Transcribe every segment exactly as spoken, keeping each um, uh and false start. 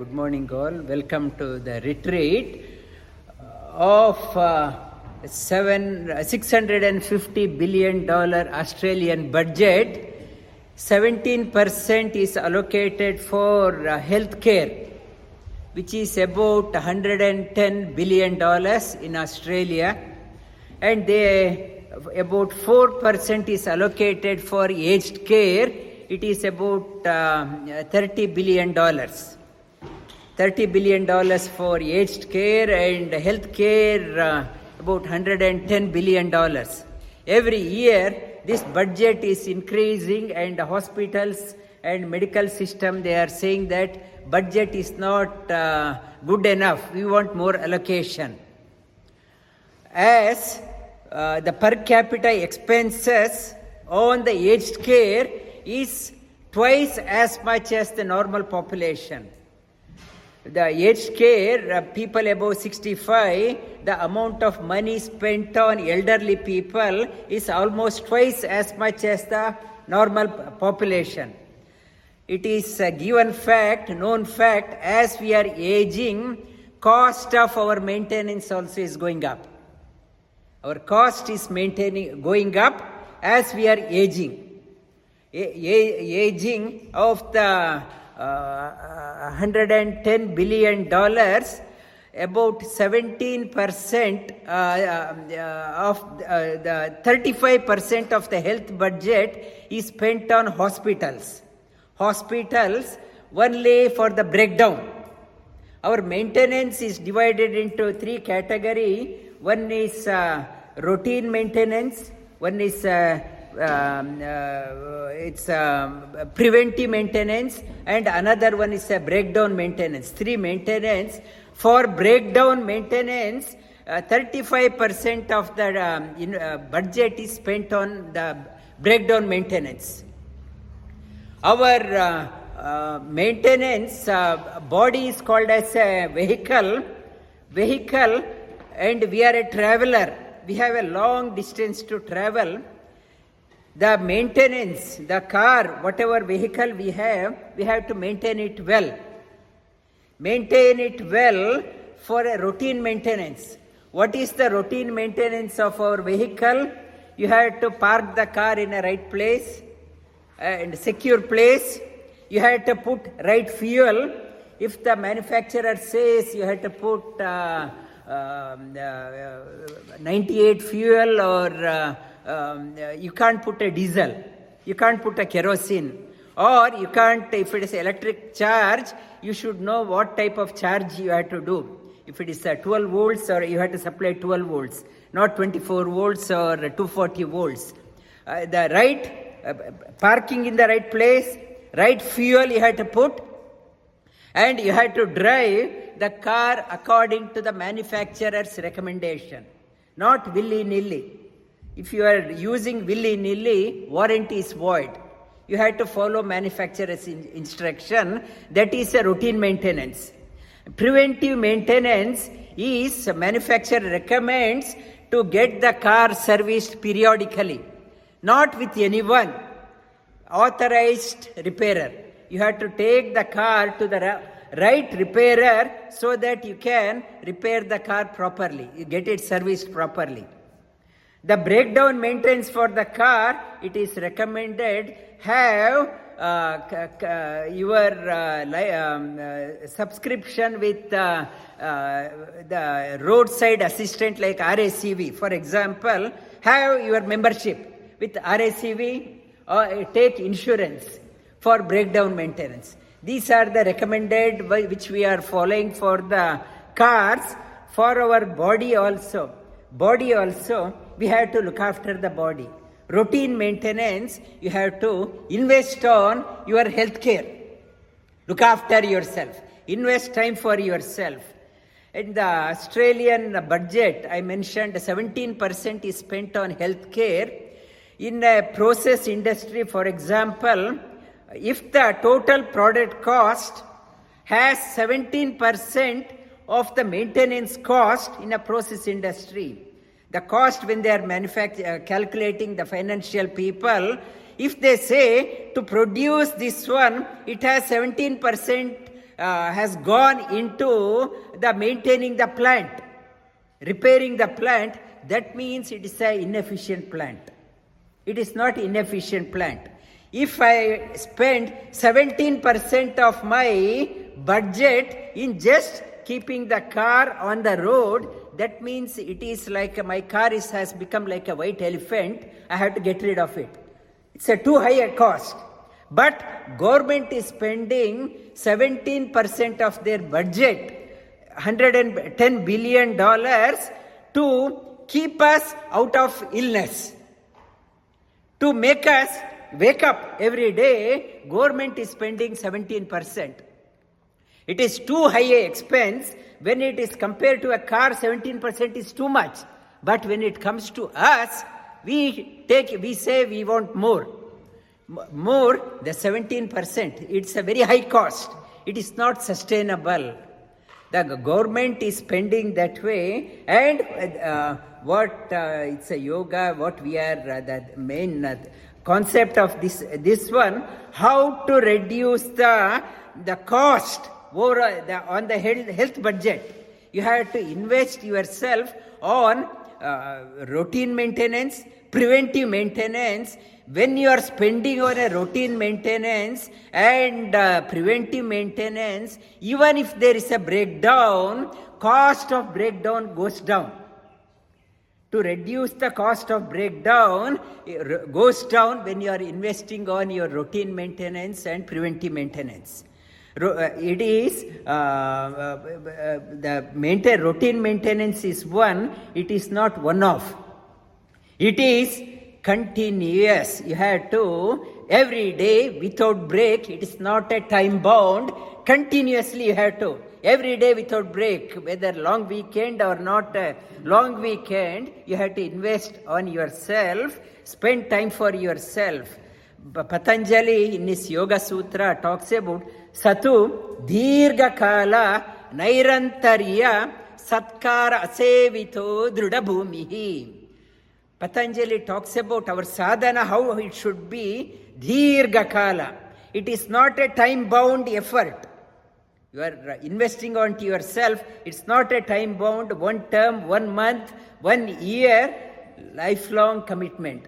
Good morning all. Welcome to the retreat of uh, seven, six hundred fifty billion dollars Australian budget. seventeen percent is allocated for uh, health care, which is about one hundred ten billion dollars in Australia, and they, about four percent is allocated for aged care. It is about uh, thirty billion dollars. thirty billion dollars for aged care and health care, uh, about one hundred ten billion dollars. Every year, this budget is increasing, and hospitals and medical system, they are saying that budget is not uh, good enough. We want more allocation. As uh, the per capita expenses on the aged care is twice as much as the normal population. The aged care, uh, people above sixty-five, the amount of money spent on elderly people is almost twice as much as the normal population. It is a given fact, known fact, as we are aging, cost of our maintenance also is going up. Our cost is maintaining going up as we are aging. A- a- aging of the uh, one hundred ten billion dollars, about seventeen percent uh, uh, of uh, the thirty-five percent of the health budget is spent on hospitals. Hospitals only for the breakdown. Our maintenance is divided into three categories. One is uh, routine maintenance, one is uh, um, uh, it's um, preventive maintenance, and another one is a breakdown maintenance. Three maintenance. For breakdown maintenance, uh, thirty-five percent of the um, in, uh, budget is spent on the breakdown maintenance. Our uh, uh, maintenance uh, body is called as a vehicle, vehicle, and we are a traveler. We have a long distance to travel. The maintenance, the car, whatever vehicle we have, we have to maintain it well. Maintain it well for a routine maintenance. What is the routine maintenance of our vehicle? You have to park the car in a right place and secure place. You have to put right fuel. If the manufacturer says you have to put uh, um, uh, ninety-eight fuel, or uh, um, uh, you can't put a diesel, you can't put a kerosene, or you can't, if it is electric charge, you should know what type of charge you have to do. If it is uh, twelve volts, or you have to supply twelve volts, not twenty-four volts or two hundred forty volts. Uh, the right uh, parking in the right place, right fuel you have to put, and you have to drive the car according to the manufacturer's recommendation, not willy-nilly. If you are using willy-nilly, warranty is void. You have to follow manufacturer's in- instruction. That is a routine maintenance. Preventive maintenance is manufacturer recommends to get the car serviced periodically, not with anyone, authorized repairer. You have to take the car to the ra- right repairer so that you can repair the car properly, you get it serviced properly. The breakdown maintenance for the car, it is recommended have uh, c- c- your uh, li- um, uh, subscription with uh, uh, the roadside assistant like R A C V. For example, have your membership with R A C V, or take insurance for breakdown maintenance. These are the recommended which we are following for the cars. For our body also, body also, we have to look after the body. Routine maintenance, you have to invest on your health care. Look after yourself. Invest time for yourself. In the Australian budget, I mentioned seventeen percent is spent on health care. In a process industry, for example, if the total product cost has seventeen percent of the maintenance cost in a process industry, the cost when they are manufact- uh, calculating the financial people, if they say to produce this one, it has seventeen percent uh, has gone into the maintaining the plant, repairing the plant, that means it is an inefficient plant. It is not inefficient plant. If I spend seventeen percent of my budget in just keeping the car on the road, that means it is like my car is, has become like a white elephant. I have to get rid of it. It's a too high a cost. But government is spending seventeen percent of their budget, one hundred ten billion dollars, to keep us out of illness, to make us wake up every day. Government is spending seventeen percent. It is too high a expense. When it is compared to a car, seventeen percent is too much. But when it comes to us, we take, we say we want more. More, the seventeen percent, it's a very high cost. It is not sustainable. The government is spending that way, and uh, what uh, it's a yoga, what we are, uh, the main uh, concept of this this one, how to reduce the the cost over the, on the health, health budget. You have to invest yourself on uh, routine maintenance, preventive maintenance. When you are spending on a routine maintenance and uh, preventive maintenance, even if there is a breakdown, cost of breakdown goes down. To reduce the cost of breakdown it goes down when you are investing on your routine maintenance and preventive maintenance. It is, uh, uh, the maintain, routine maintenance is one, it is not one-off. It is continuous. You have to, every day, without break. It is not a time bound. Continuously you have to. Every day without break, whether long weekend or not a long weekend, you have to invest on yourself, spend time for yourself. Patanjali in his Yoga Sutra talks about Satu Dirga Kala Nairantarya Satkara Asevito Drudabhumihi. Patanjali talks about our sadhana, how it should be Dirga Kala. It is not a time-bound effort. You are investing onto yourself. It's not a time-bound, one term, one month, one year, lifelong commitment.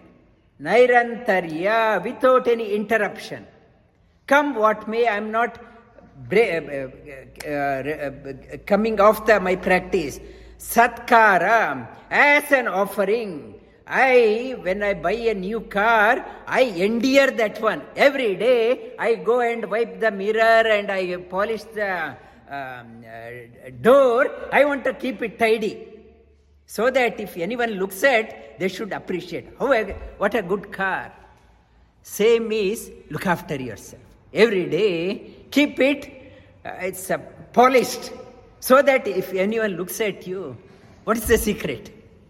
Nairantarya, without any interruption. Come what may, I am not bra- uh, uh, uh, coming off the, my practice. Satkara, as an offering. I, when I buy a new car, I endear that one. Every day, I go and wipe the mirror and I polish the um, uh, door. I want to keep it tidy. So that if anyone looks at, they should appreciate. Oh, what a good car. Same is, look after yourself. Every day, keep it, uh, it's uh, polished. So that if anyone looks at you, what is the secret?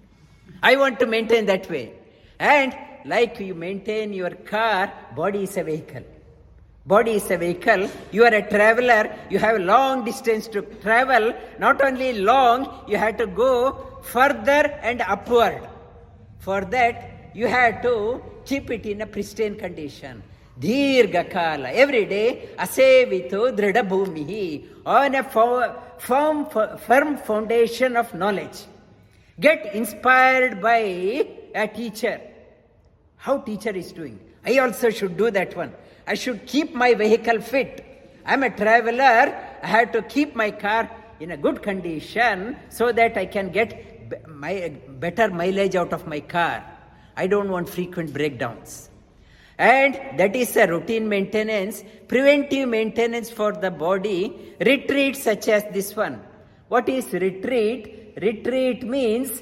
I want to maintain that way. And like you maintain your car, body is a vehicle. Body is a vehicle. You are a traveler. You have long distance to travel. Not only long, you have to go further and upward. For that, you have to keep it in a pristine condition. Dirga Kala. Every day, asevito dridabhumihi. On a firm, firm foundation of knowledge. Get inspired by a teacher. How teacher is doing. I also should do that one. I should keep my vehicle fit. I'm a traveler. I have to keep my car in a good condition so that I can get my better mileage out of my car. I don't want frequent breakdowns. And that is a routine maintenance. Preventive maintenance for the body. Retreats such as this one. What is retreat? Retreat means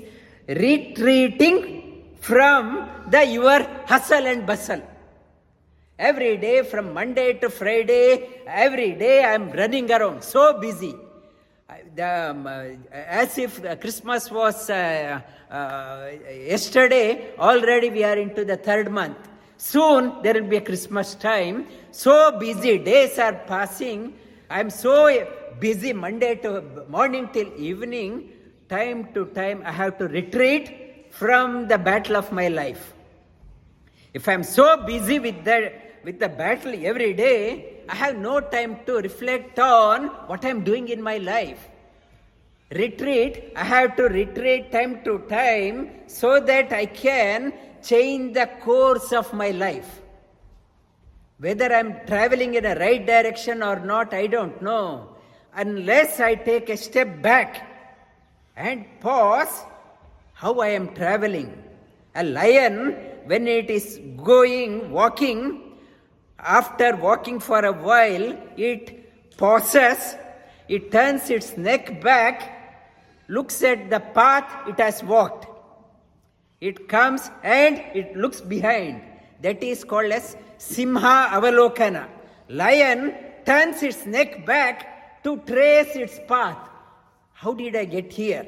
retreating from the your hustle and bustle. Every day from Monday to Friday, every day I am running around, so busy. The, um, uh, as if uh, Christmas was uh, uh, yesterday, already we are into the third month. Soon there will be a Christmas time. So busy, days are passing. I am so busy Monday to morning till evening. Time to time I have to retreat from the battle of my life. If I am so busy with the, with the battle every day, I have no time to reflect on what I'm doing in my life. Retreat, I have to retreat time to time so that I can change the course of my life. Whether I'm traveling in a right direction or not, I don't know. Unless I take a step back and pause how I am traveling. A lion, when it is going, walking, after walking for a while, it pauses, it turns its neck back, looks at the path it has walked. It comes and it looks behind. That is called as Simha Avalokana. Lion turns its neck back to trace its path. How did I get here?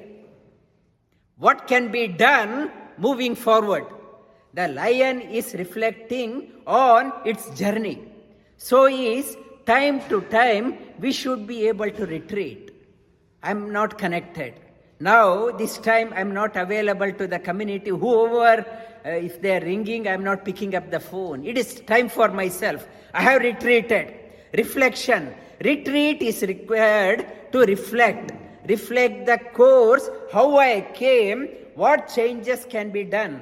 What can be done moving forward? The lion is reflecting on its journey. So is time to time we should be able to retreat. I'm not connected. Now, this time I'm not available to the community. Whoever, uh, if they are ringing, I'm not picking up the phone. It is time for myself. I have retreated. Reflection. Retreat is required to reflect. Reflect the course, how I came, what changes can be done.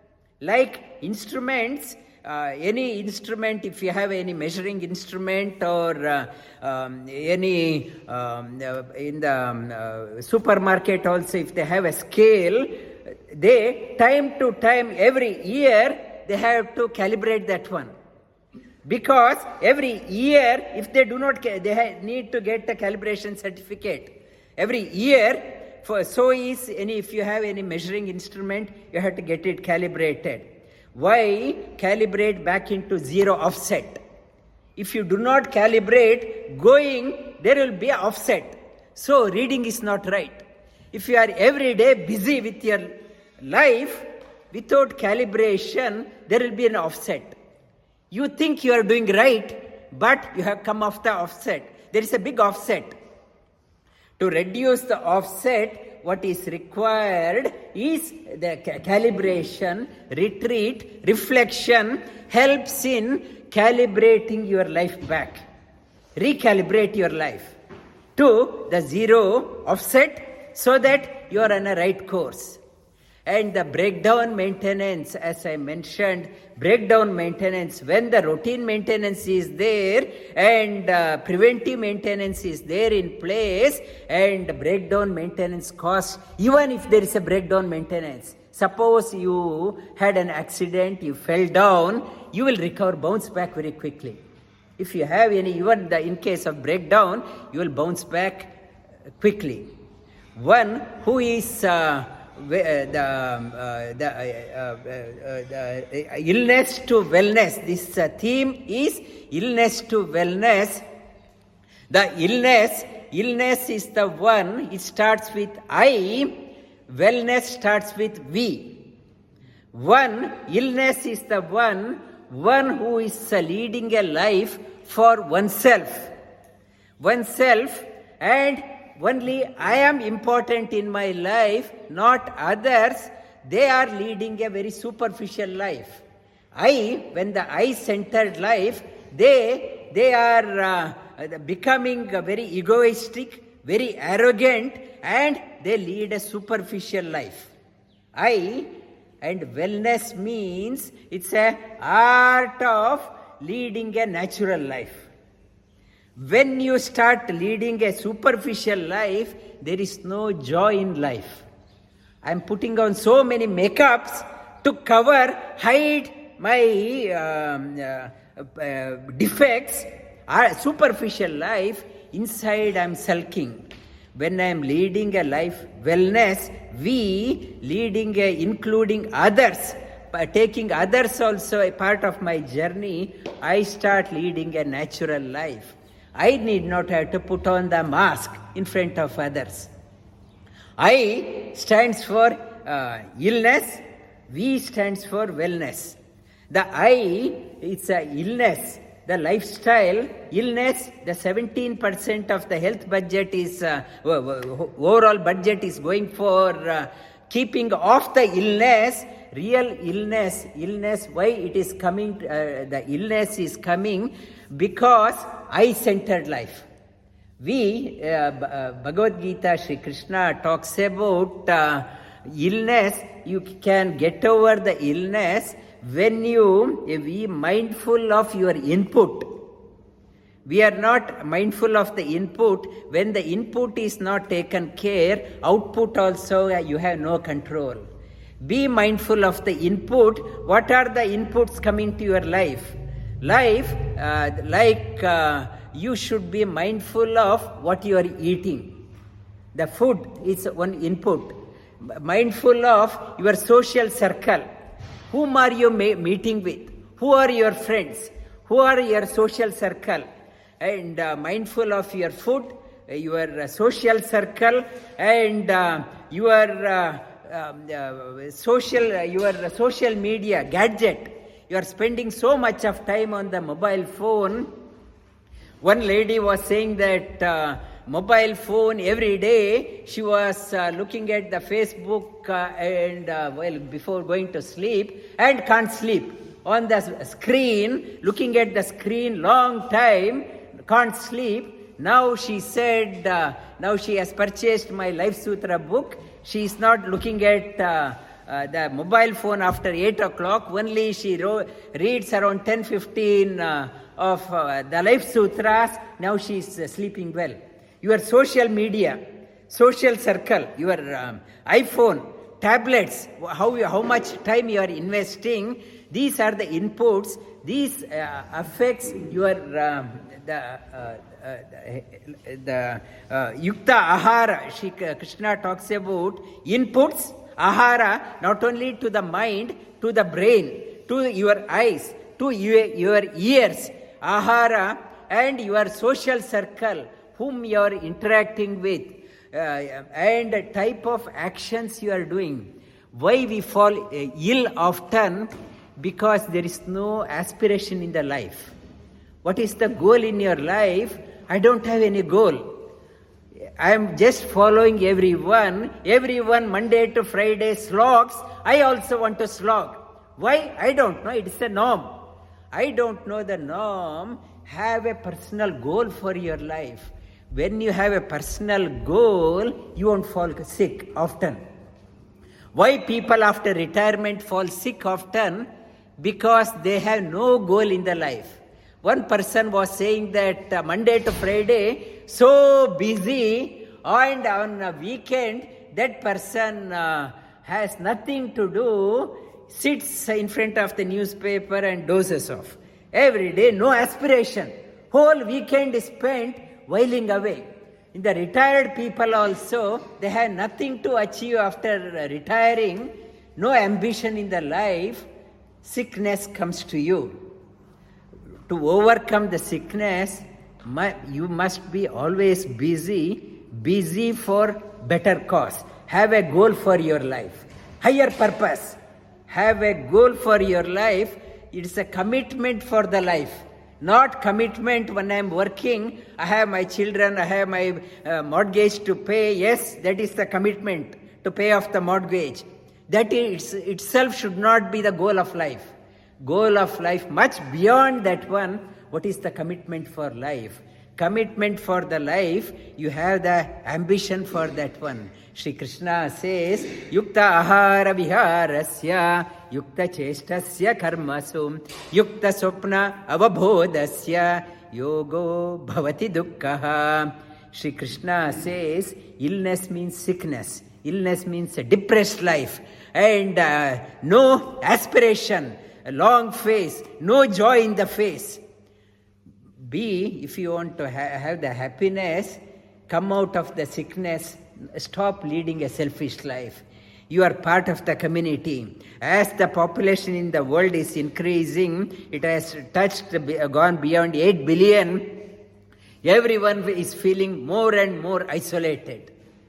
Like instruments, uh, any instrument, if you have any measuring instrument or uh, um, any, um, uh, in the um, uh, supermarket also, if they have a scale, they, time to time, every year, they have to calibrate that one. Because every year, if they do not, they ha- need to get a calibration certificate. Every year, for, so is any, if you have any measuring instrument, you have to get it calibrated. Why calibrate back into zero offset? If you do not calibrate, going, there will be an offset. So reading is not right. If you are every day busy with your life, without calibration, there will be an offset. You think you are doing right, but you have come off the offset. There is a big offset. To reduce the offset, what is required is the ca- calibration, retreat, reflection helps in calibrating your life back. Recalibrate your life to the zero offset so that you are on a right course. And the breakdown maintenance, as I mentioned, breakdown maintenance, when the routine maintenance is there and uh, preventive maintenance is there in place and breakdown maintenance cost, even if there is a breakdown maintenance, suppose you had an accident, you fell down, you will recover, bounce back very quickly. If you have any, even the, in case of breakdown, you will bounce back quickly. One who is... Uh, the, uh, the, uh, uh, the illness to wellness. This uh, theme is illness to wellness. The illness, illness is the one, it starts with I, wellness starts with we. One, illness is the one, one who is uh, leading a life for oneself. Oneself and only I am important in my life, not others. They are leading a very superficial life. I, when the I-centered life, they, they are uh, becoming uh, very egoistic, very arrogant, and they lead a superficial life. I, and wellness means it's a art of leading a natural life. When you start leading a superficial life, there is no joy in life. I am putting on so many makeups to cover, hide my um, uh, uh, defects. Our superficial life, inside I am sulking. When I am leading a life wellness, we leading a, including others, by taking others also a part of my journey, I start leading a natural life. I need not have to put on the mask in front of others. I stands for uh, illness, V stands for wellness. The I, it's a illness, the lifestyle, illness, the seventeen percent of the health budget is, uh, overall budget is going for uh, keeping off the illness. real illness, illness, why it is coming, uh, the illness is coming because I-centered life. We, uh, uh, Bhagavad Gita, Sri Krishna talks about uh, illness. You can get over the illness when you be mindful of your input. We are not mindful of the input. When the input is not taken care, output also uh, you have no control. Be mindful of the input. What are the inputs coming to your life? Life, uh, like uh, you should be mindful of what you are eating. The food is one input. Mindful of your social circle. Whom are you ma- meeting with? Who are your friends? Who are your social circle? And uh, mindful of your food, uh, your uh, social circle, and uh, your uh, um, uh, social, uh, your social media gadget. You are spending so much of time on the mobile phone. One lady was saying that uh, mobile phone every day, she was uh, looking at the Facebook uh, and uh, well before going to sleep and can't sleep. On the screen, looking at the screen long time, can't sleep. Now she said, uh, now she has purchased my Life Sutra book. She is not looking at uh, uh, the mobile phone after eight o'clock. Only she ro- reads around ten fifteen uh, of uh, the Life Sutras. Now she is uh, sleeping well. Your social media, social circle, your um, iPhone, tablets, how, you, how much time you are investing, these are the inputs. These uh, affects your um, the uh, uh, the uh, yukta ahara. Shri Krishna talks about inputs, ahara, not only to the mind, to the brain, to your eyes, to your, your ears, ahara, and your social circle, whom you are interacting with, uh, and the type of actions you are doing. Why we fall uh, ill often? Because there is no aspiration in the life. What is the goal in your life? I don't have any goal. I am just following everyone. Everyone Monday to Friday slogs. I also want to slog. Why? I don't know. It's a norm. I don't know the norm. Have a personal goal for your life. When you have a personal goal, you won't fall sick often. Why people after retirement fall sick often? Because they have no goal in the life. One person was saying that uh, Monday to Friday, so busy, and on a weekend, that person uh, has nothing to do, sits in front of the newspaper and dozes off. Every day, no aspiration. Whole weekend is spent whiling away. In the retired people also, they have nothing to achieve after retiring, no ambition in the life. Sickness comes to you. To overcome the sickness, you must be always busy, busy for better cause. Have a goal for your life. Higher purpose. Have a goal for your life. It's a commitment for the life. Not commitment when I am working, I have my children, I have my uh, mortgage to pay. Yes, that is the commitment, to pay off the mortgage. That is, itself should not be the goal of life. Goal of life, much beyond that one, what is the commitment for life? Commitment for the life, you have the ambition for that one. Shri Krishna says, Yukta ahara viharasya, Yukta chestasya karmasu, Yukta sopna avabodasya, Yogo bhavati dukkha. Shri Krishna says, illness means sickness. Illness means a depressed life. And uh, no aspiration, a long face, no joy in the face. Be, if you want to ha- have the happiness, come out of the sickness, stop leading a selfish life. You are part of the community. As the population in the world is increasing, it has touched, gone beyond eight billion. Everyone is feeling more and more isolated.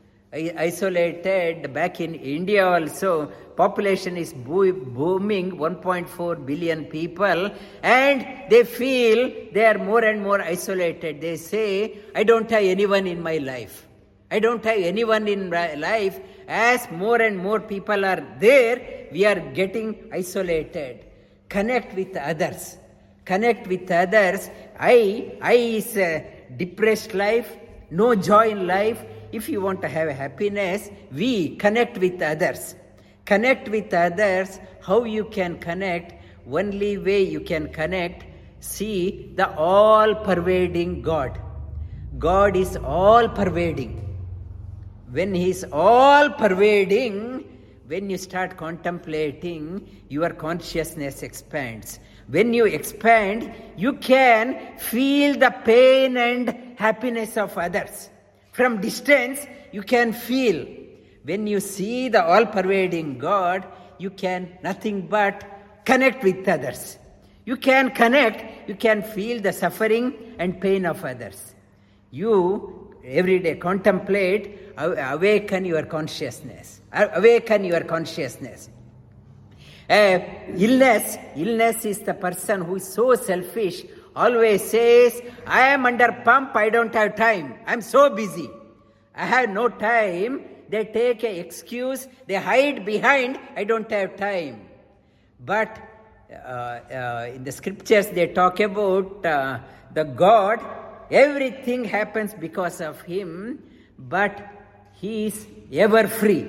Isolated. Back in India also, population is booming, one point four billion people, and they feel they are more and more isolated. They say, I don't have anyone in my life. I don't have anyone in my life. As more and more people are there, we are getting isolated. Connect with others. Connect with others. I, I is a depressed life, no joy in life. If you want to have happiness, we connect with others. Connect with others. How you can connect? Only way you can connect, see the all-pervading God. God is all-pervading. When He is all-pervading, when you start contemplating, your consciousness expands. When you expand, you can feel the pain and happiness of others. From distance, you can feel. When you see the all-pervading God, you can nothing but connect with others. You can connect, you can feel the suffering and pain of others. You every day contemplate, awaken your consciousness. Awaken your consciousness. Uh, illness, illness is the person who is so selfish, always says, I am under pump, I don't have time. I am so busy. I have no time. They take an excuse, they hide behind, I don't have time. But uh, uh, in the scriptures they talk about uh, the God, everything happens because of Him, but He is ever free.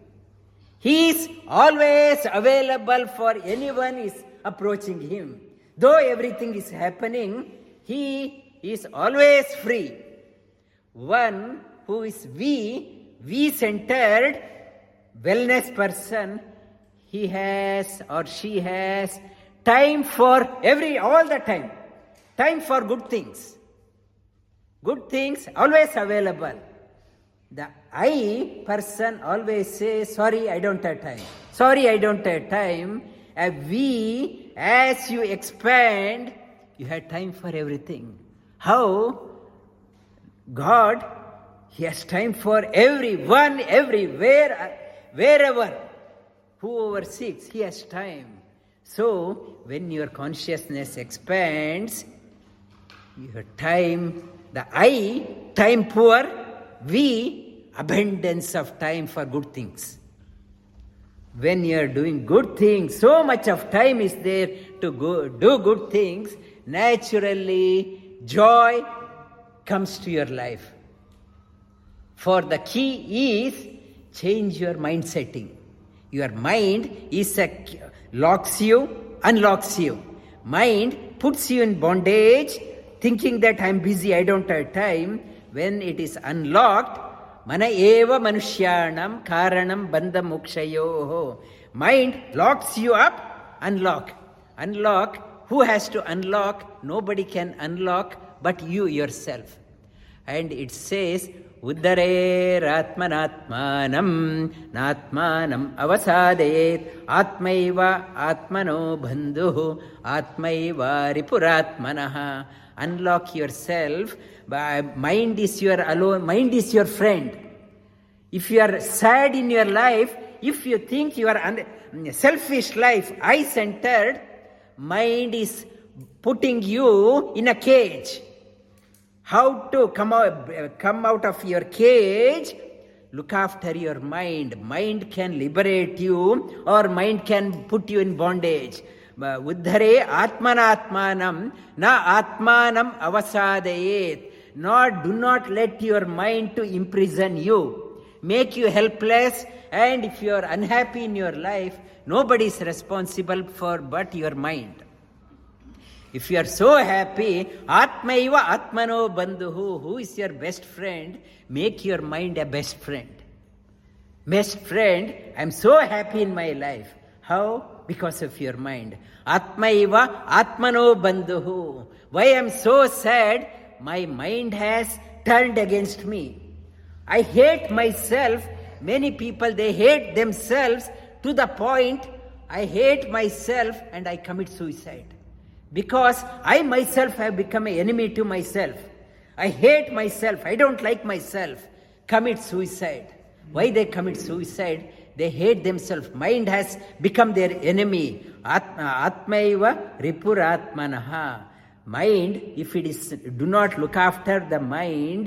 He is always available for anyone is approaching Him. Though everything is happening, He is always free. One who is we, we-centered, wellness person, he has or she has time for every, all the time. Time for good things. Good things always available. The I person always says, sorry, I don't have time. Sorry, I don't have time. A we, as you expand, you have time for everything. How? God, He has time for everyone, everywhere, wherever. Whoever seeks, He has time. So, when your consciousness expands, your time, the I, time poor, we, abundance of time for good things. When you are doing good things, so much of time is there to go, do good things, naturally joy comes to your life. For the key is change your mind setting. Your mind is a, locks you, unlocks you. Mind puts you in bondage, thinking that I am busy, I don't have time. When it is unlocked, mana eva manushyanam karanam bandha mokshayoho. Mind locks you up, unlock. Unlock. Who has to unlock? Nobody can unlock but you yourself. And it says, Uddare ratmanatmanam natmanam avasadayet atmaiva atmano bandhu atmaiva ripuratmanaha. Unlock yourself. Mind is your alone. Mind is your friend. If you are sad in your life, if you think you are un- selfish life, I-centered, mind is putting you in a cage. How to come out, come out of your cage? Look after your mind. Mind can liberate you or mind can put you in bondage. Uddhare atmanatmanam na atmanam avasadayet. Not, do not let your mind to imprison you, make you helpless, and if you are unhappy in your life, nobody is responsible for but your mind. If you are so happy, Atmaiva Atmano Bandhuhu, who is your best friend, make your mind a best friend. Best friend, I am so happy in my life. How? Because of your mind. Atmaiva Atmano Bandhuhu. Why I am so sad? My mind has turned against me. I hate myself. Many people, they hate themselves to the point, I hate myself and I commit suicide. Because I myself have become an enemy to myself. I hate myself. I don't like myself. Commit suicide. Why they commit suicide? They hate themselves. Mind has become their enemy. Atmaiva ripuratmanaha. Mind, if it is, do not look after the mind,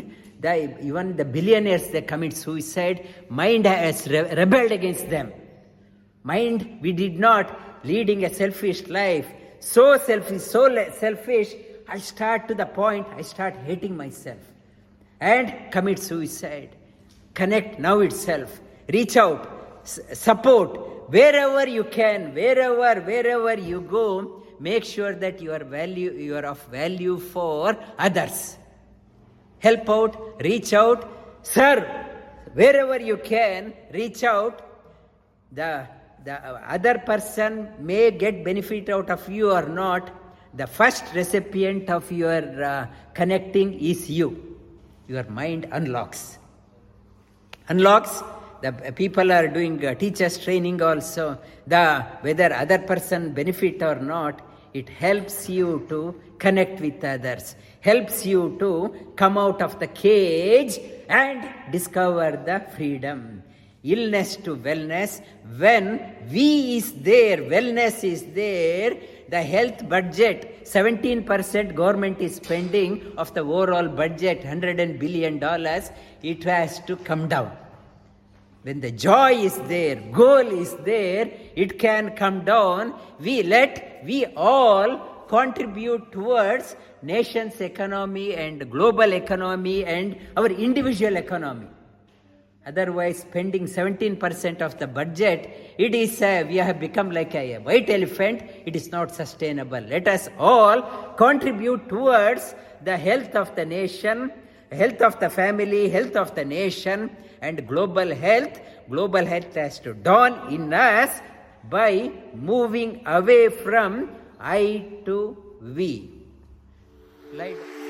The, even the billionaires, they commit suicide. Mind has re- rebelled against them. Mind, we did not leading a selfish life. So selfish, so le- selfish, I start to the point, I start hating myself. And commit suicide. Connect now itself. Reach out. S- support. Wherever you can, wherever, wherever you go, make sure that you are value, you are of value for others. Help out, reach out, serve. Wherever you can, reach out. The, the other person may get benefit out of you or not. The first recipient of your uh, connecting is you. Your mind unlocks. Unlocks. The people are doing uh, teachers training also. The whether other person benefit or not, it helps you to connect with others. Helps you to come out of the cage and discover the freedom. Illness to wellness. When we is there, wellness is there, the health budget, seventeen percent government is spending of the overall budget, one hundred billion dollars, it has to come down. When the joy is there, goal is there, it can come down. We let, we all contribute towards nation's economy and global economy and our individual economy. Otherwise, spending seventeen percent of the budget, it is, uh, we have become like a, a white elephant. It is not sustainable. Let us all contribute towards the health of the nation, health of the family, health of the nation, and global health. Global health has to dawn in us by moving away from I to we. Like